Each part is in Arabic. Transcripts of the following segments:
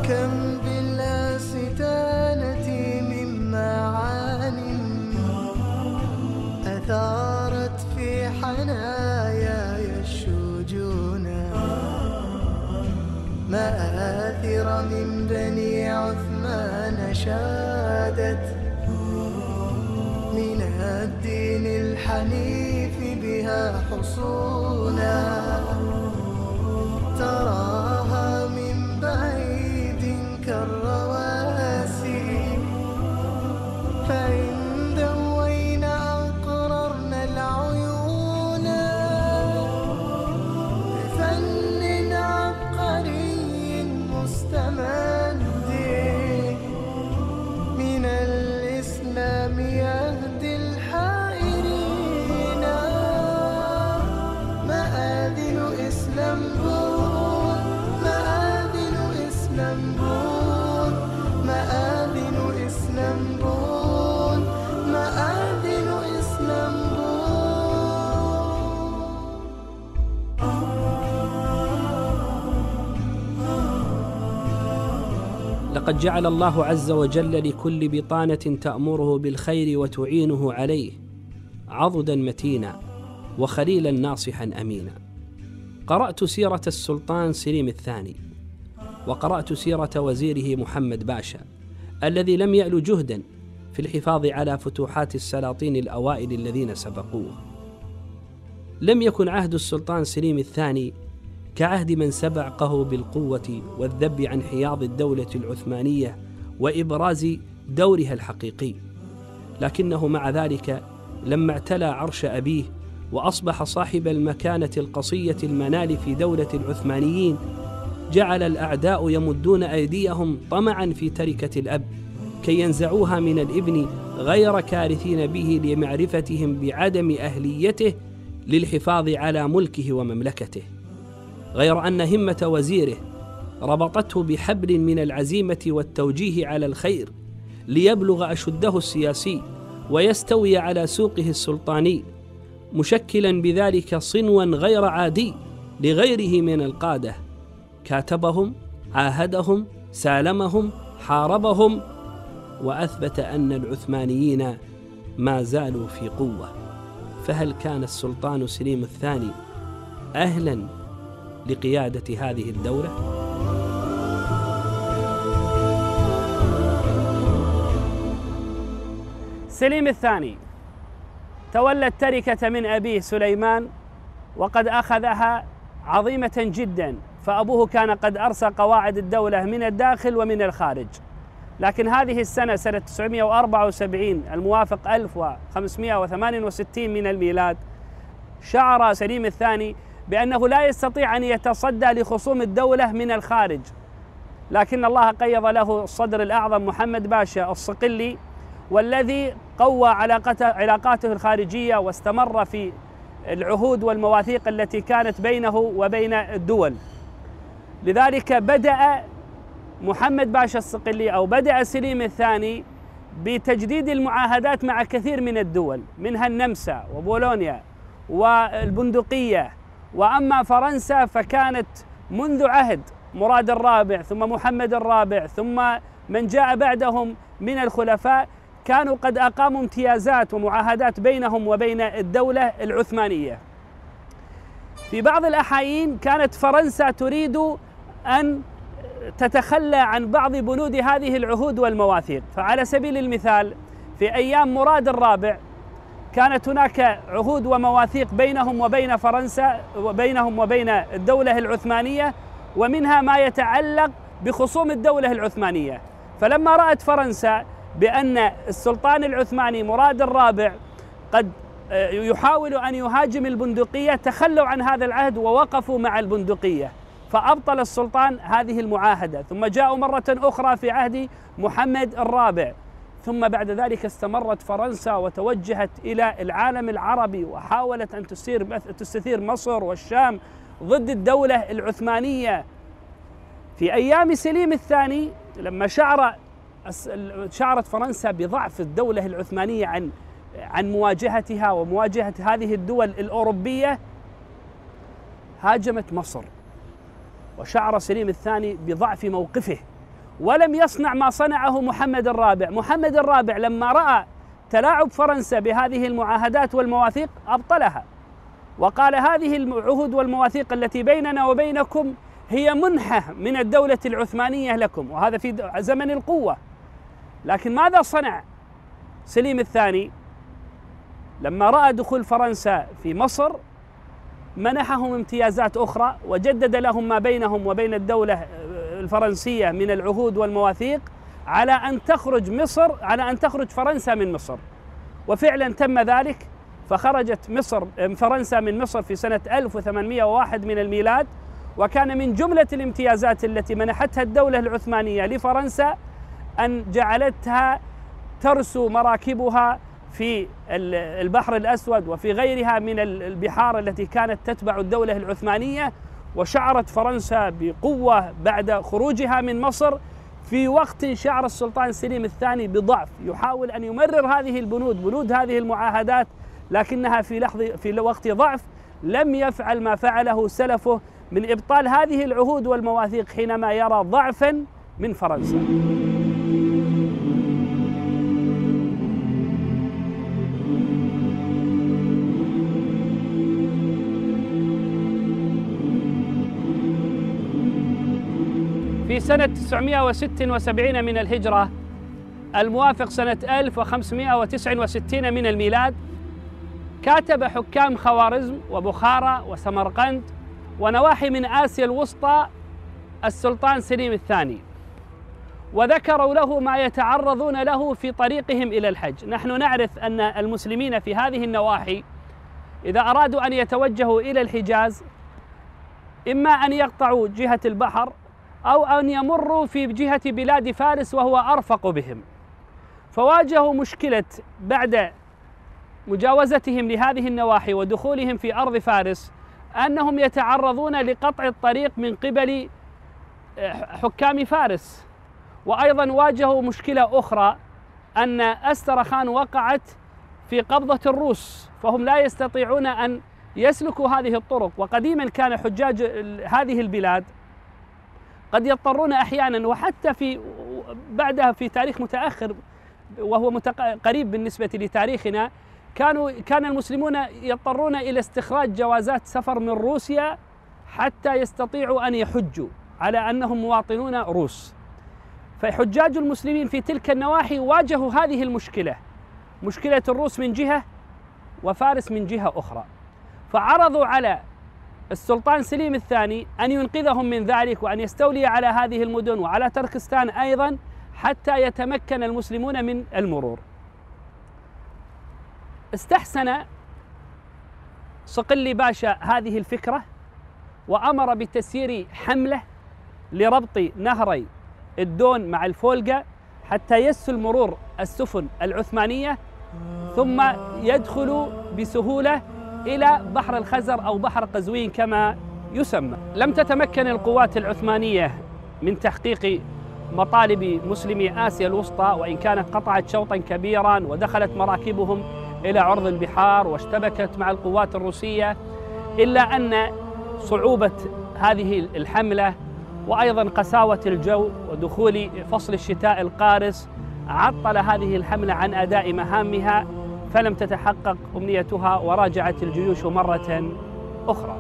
كم بالاستانة من معان أثارت في حناياي الشجون، مآثر من بني عثمان شادت من الدين الحنيف بها حصونا، تراها من بعيد كالرواسي، فإن دوينا أقررنا العيون بفن عبقري مستمد من الإسلام يهدي الحائرين. مآذن إسلامبول، مآذن إسلامبول، مآذن إسلامبول، مآذن إسلامبول. لقد جعل الله عز وجل لكل بطانة تأمره بالخير وتعينه عليه عضدا متينا وخليلا ناصحا أمينا. قرأت سيرة السلطان سليم الثاني، وقرأت سيرة وزيره محمد باشا الذي لم يأل جهدا في الحفاظ على فتوحات السلاطين الأوائل الذين سبقوه. لم يكن عهد السلطان سليم الثاني كعهد من سبقه بالقوة والذب عن حياض الدولة العثمانية وإبراز دورها الحقيقي، لكنه مع ذلك لما اعتلى عرش أبيه وأصبح صاحب المكانة القصية المنال في دولة العثمانيين، جعل الأعداء يمدون أيديهم طمعا في تركة الأب كي ينزعوها من الابن، غير كارثين به لمعرفتهم بعدم أهليته للحفاظ على ملكه ومملكته، غير أن همة وزيره ربطته بحبل من العزيمة والتوجيه على الخير ليبلغ أشده السياسي ويستوي على سوقه السلطاني، مشكلا بذلك صنوا غير عادي لغيره من القادة، كاتبهم، عاهدهم، سالمهم، حاربهم، وأثبت أن العثمانيين ما زالوا في قوة. فهل كان السلطان سليم الثاني أهلا لقيادة هذه الدولة؟ سليم الثاني تولى التركة من أبيه سليمان، وقد أخذها عظيمة جدا، فأبوه كان قد أرسى قواعد الدولة من الداخل ومن الخارج. لكن هذه السنة، سنة 974 الموافق 1568 من الميلاد، شعر سليم الثاني بأنه لا يستطيع أن يتصدى لخصوم الدولة من الخارج، لكن الله قيض له الصدر الأعظم محمد باشا الصقلي، والذي قوى علاقاته الخارجية واستمر في العهود والمواثيق التي كانت بينه وبين الدول. لذلك بدأ محمد باشا الصقلي أو بدأ سليم الثاني بتجديد المعاهدات مع كثير من الدول، منها النمسا وبولونيا والبندقية. وأما فرنسا فكانت منذ عهد مراد الرابع ثم محمد الرابع ثم من جاء بعدهم من الخلفاء كانوا قد أقاموا امتيازات ومعاهدات بينهم وبين الدولة العثمانية. في بعض الأحايين كانت فرنسا تريد أن تتخلى عن بعض بنود هذه العهود والمواثيق. فعلى سبيل المثال في أيام مراد الرابع كانت هناك عهود ومواثيق بينهم وبين فرنسا وبينهم وبين الدولة العثمانية، ومنها ما يتعلق بخصوم الدولة العثمانية. فلما رأت فرنسا بأن السلطان العثماني مراد الرابع قد يحاول أن يهاجم البندقية، تخلوا عن هذا العهد ووقفوا مع البندقية، فأبطل السلطان هذه المعاهدة. ثم جاءوا مرة أخرى في عهد محمد الرابع، ثم بعد ذلك استمرت فرنسا وتوجهت إلى العالم العربي وحاولت أن تستثير مصر والشام ضد الدولة العثمانية. في أيام سليم الثاني لما شعرت فرنسا بضعف الدولة العثمانية عن مواجهتها ومواجهة هذه الدول الأوروبية، هاجمت مصر، وشعر سليم الثاني بضعف موقفه ولم يصنع ما صنعه محمد الرابع. محمد الرابع لما رأى تلاعب فرنسا بهذه المعاهدات والمواثيق أبطلها، وقال هذه العهود والمواثيق التي بيننا وبينكم هي منحة من الدولة العثمانية لكم، وهذا في زمن القوة. لكن ماذا صنع سليم الثاني؟ لما رأى دخول فرنسا في مصر منحهم امتيازات أخرى، وجدد لهم ما بينهم وبين الدولة الفرنسية من العهود والمواثيق على أن تخرج فرنسا من مصر. وفعلا تم ذلك، فخرجت فرنسا من مصر في سنة 1801 من الميلاد. وكان من جملة الامتيازات التي منحتها الدولة العثمانية لفرنسا أن جعلتها ترسو مراكبها في البحر الأسود وفي غيرها من البحار التي كانت تتبع الدولة العثمانية. وشعرت فرنسا بقوة بعد خروجها من مصر، في وقت شعر السلطان سليم الثاني بضعف، يحاول أن يمرر هذه بنود هذه المعاهدات، لكنها في وقت ضعف لم يفعل ما فعله سلفه من إبطال هذه العهود والمواثيق حينما يرى ضعفا من فرنسا. في سنة 976 من الهجرة الموافق سنة 1569 من الميلاد، كاتب حكام خوارزم وبخارى وسمرقند ونواحي من آسيا الوسطى السلطان سليم الثاني، وذكروا له ما يتعرضون له في طريقهم إلى الحج. نحن نعرف أن المسلمين في هذه النواحي إذا أرادوا أن يتوجهوا إلى الحجاز إما أن يقطعوا جهة البحر أو أن يمروا في جهة بلاد فارس وهو أرفق بهم. فواجهوا مشكلة بعد مجاوزتهم لهذه النواحي ودخولهم في أرض فارس أنهم يتعرضون لقطع الطريق من قبل حكام فارس. وأيضا واجهوا مشكلة أخرى أن أسترخان وقعت في قبضة الروس، فهم لا يستطيعون أن يسلكوا هذه الطرق. وقديما كان حجاج هذه البلاد قد يضطرون أحيانا، وحتى بعدها في تاريخ متأخر وهو قريب بالنسبة لتاريخنا، كان المسلمون يضطرون إلى استخراج جوازات سفر من روسيا حتى يستطيعوا أن يحجوا على أنهم مواطنون روس. فحجاج المسلمين في تلك النواحي واجهوا هذه المشكلة، مشكلة الروس من جهة وفارس من جهة أخرى، فعرضوا على السلطان سليم الثاني أن ينقذهم من ذلك وأن يستولي على هذه المدن وعلى تركستان أيضا حتى يتمكن المسلمون من المرور. استحسن صقلي باشا هذه الفكرة وأمر بتسيير حملة لربط نهري الدون مع الفولجا حتى يسهل مرور السفن العثمانية، ثم يدخل بسهولة إلى بحر الخزر أو بحر قزوين كما يسمى. لم تتمكن القوات العثمانية من تحقيق مطالب مسلمي آسيا الوسطى، وإن كانت قطعت شوطا كبيرا ودخلت مراكبهم إلى عرض البحار واشتبكت مع القوات الروسية، إلا أن صعوبة هذه الحملة وأيضا قساوة الجو ودخول فصل الشتاء القارس عطل هذه الحملة عن أداء مهامها، فلم تتحقق أمنيتها وراجعت الجيوش مرة أخرى.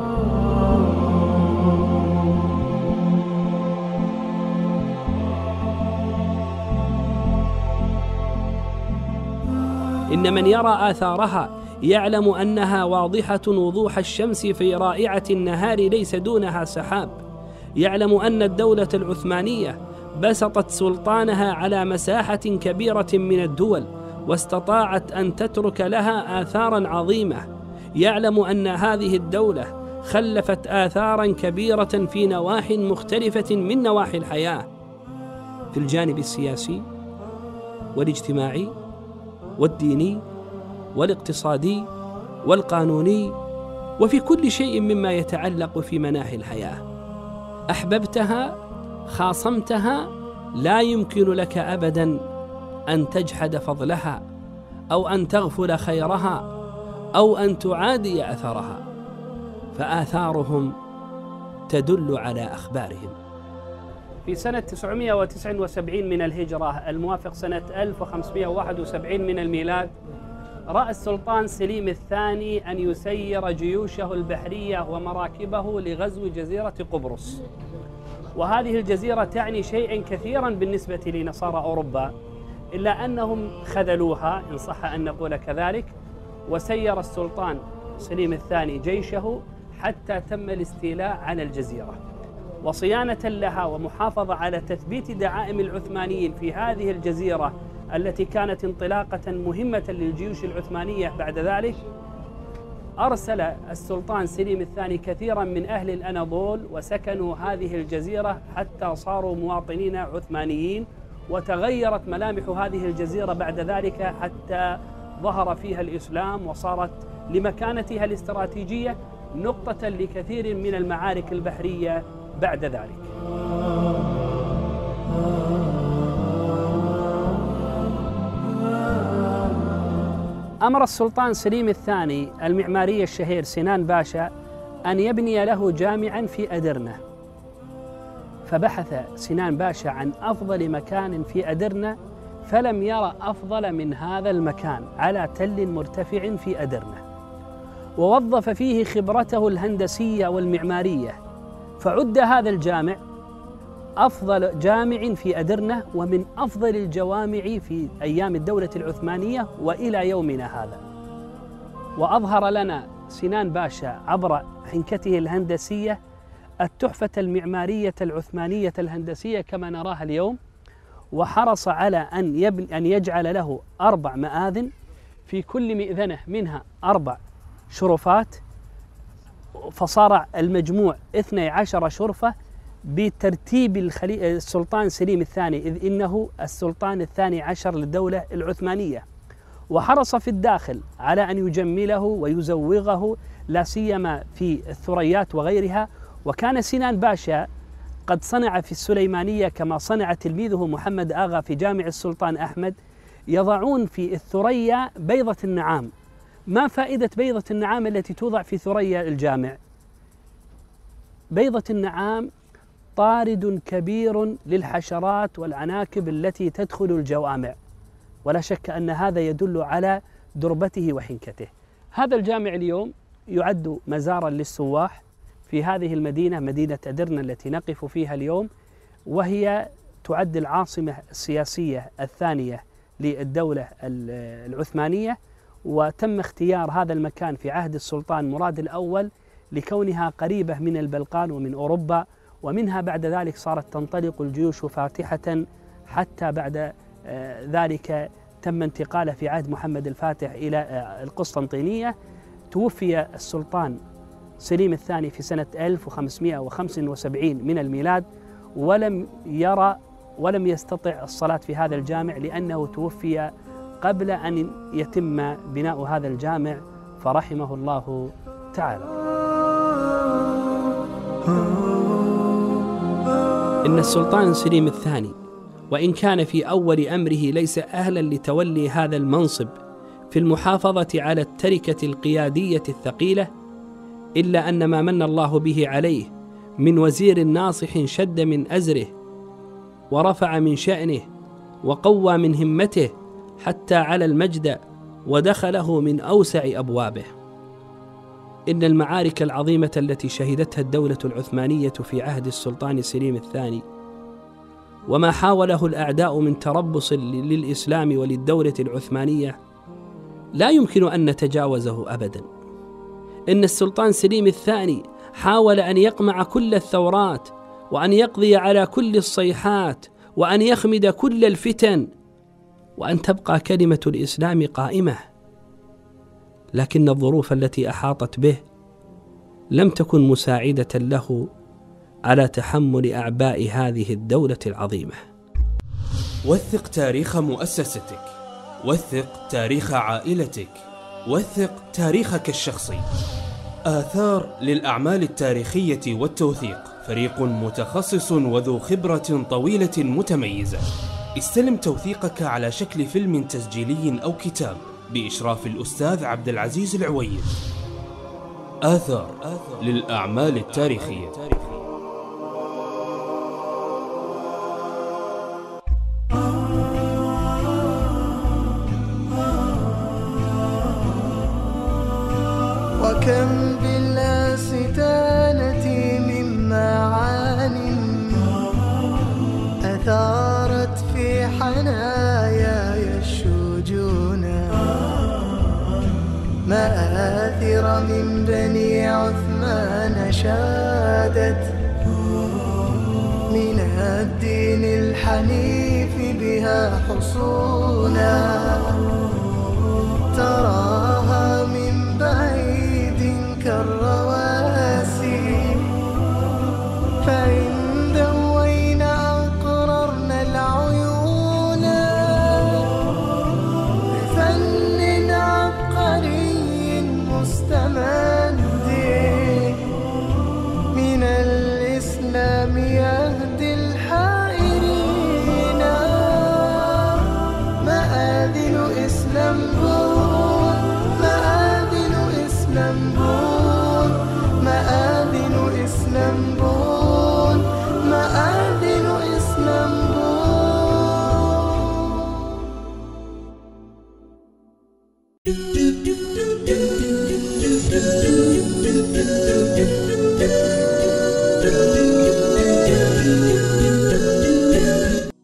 إن من يرى آثارها يعلم أنها واضحة وضوح الشمس في رائعة النهار ليس دونها سحاب، يعلم أن الدولة العثمانية بسطت سلطانها على مساحة كبيرة من الدول واستطاعت أن تترك لها آثاراً عظيمة، يعلم أن هذه الدولة خلفت آثاراً كبيرة في نواح مختلفة من نواحي الحياة، في الجانب السياسي والاجتماعي والديني والاقتصادي والقانوني، وفي كل شيء مما يتعلق في مناحي الحياة. أحببتها خاصمتها، لا يمكن لك أبداً أن تجحد فضلها أو أن تغفل خيرها أو أن تعادي أثرها، فآثارهم تدل على أخبارهم. في سنة 979 من الهجرة الموافق سنة 1571 من الميلاد، رأى السلطان سليم الثاني أن يسير جيوشه البحرية ومراكبه لغزو جزيرة قبرص. وهذه الجزيرة تعني شيئا كثيرا بالنسبة لنصارى أوروبا، إلا أنهم خذلوها إن صح أن نقول كذلك، وسير السلطان سليم الثاني جيشه حتى تم الاستيلاء على الجزيرة. وصيانة لها ومحافظة على تثبيت دعائم العثمانيين في هذه الجزيرة التي كانت انطلاقة مهمة للجيوش العثمانية بعد ذلك، أرسل السلطان سليم الثاني كثيرا من أهل الأناضول وسكنوا هذه الجزيرة حتى صاروا مواطنين عثمانيين، وتغيرت ملامح هذه الجزيرة بعد ذلك حتى ظهر فيها الإسلام، وصارت لمكانتها الاستراتيجية نقطة لكثير من المعارك البحرية بعد ذلك. أمر السلطان سليم الثاني المعماري الشهير سنان باشا أن يبني له جامعا في أدرنة، فبحث سنان باشا عن أفضل مكان في أدرنة فلم يرى أفضل من هذا المكان على تل مرتفع في أدرنة، ووظف فيه خبرته الهندسية والمعمارية، فعد هذا الجامع أفضل جامع في أدرنة ومن أفضل الجوامع في أيام الدولة العثمانية وإلى يومنا هذا. وأظهر لنا سنان باشا عبر حنكته الهندسية التحفة المعمارية العثمانية الهندسية كما نراها اليوم، وحرص على أن يجعل له 4 مآذن في كل مئذنة منها 4 شرفات، فصار المجموع 12 شرفة بترتيب السلطان سليم الثاني، إذ إنه السلطان الثاني عشر للدولة العثمانية. وحرص في الداخل على أن يجمله ويزوغه لا سيما في الثريات وغيرها. وكان سنان باشا قد صنع في السليمانية كما صنع تلميذه محمد آغا في جامع السلطان أحمد، يضعون في الثريا بيضة النعام. ما فائدة بيضة النعام التي توضع في ثريا الجامع؟ بيضة النعام طارد كبير للحشرات والعناكب التي تدخل الجوامع، ولا شك أن هذا يدل على دربته وحنكته. هذا الجامع اليوم يعد مزارا للسواح في هذه المدينة، مدينة أدرنة التي نقف فيها اليوم، وهي تعد العاصمة السياسية الثانية للدولة العثمانية. وتم اختيار هذا المكان في عهد السلطان مراد الأول لكونها قريبة من البلقان ومن أوروبا، ومنها بعد ذلك صارت تنطلق الجيوش فاتحة، حتى بعد ذلك تم انتقاله في عهد محمد الفاتح إلى القسطنطينية. توفي السلطان سليم الثاني في سنة 1575 من الميلاد، ولم يستطع الصلاة في هذا الجامع لأنه توفي قبل أن يتم بناء هذا الجامع، فرحمه الله تعالى. إن السلطان سليم الثاني وإن كان في أول أمره ليس أهلا لتولي هذا المنصب في المحافظة على التركة القيادية الثقيلة، إلا أن ما من الله به عليه من وزير ناصح شد من أزره ورفع من شأنه وقوى من همته حتى على المجد ودخله من أوسع أبوابه. إن المعارك العظيمة التي شهدتها الدولة العثمانية في عهد السلطان سليم الثاني وما حاوله الأعداء من تربص للإسلام وللدولة العثمانية لا يمكن أن نتجاوزه أبدا. إن السلطان سليم الثاني حاول أن يقمع كل الثورات، وأن يقضي على كل الصيحات، وأن يخمد كل الفتن، وأن تبقى كلمة الإسلام قائمة. لكن الظروف التي أحاطت به لم تكن مساعدة له على تحمل أعباء هذه الدولة العظيمة. وثق تاريخ مؤسستك، وثق تاريخ عائلتك، وثق تاريخك الشخصي. آثار للأعمال التاريخية والتوثيق، فريق متخصص وذو خبرة طويلة متميزة. استلم توثيقك على شكل فيلم تسجيلي أو كتاب بإشراف الأستاذ عبد العزيز العويد. آثار للأعمال التاريخية. حناياي الشجونا مآثر من بني عثمان شادت من الدين الحنيف بها حصونا تراها من بعيد كالرواسي فإن دوينا أقررنا العيون بفن عبقري مستمد من الإسلام يهدي الحائرين مآذن إسلامبول مآذن إسلامبول مآذن إسلامبول مآذن إسلامبول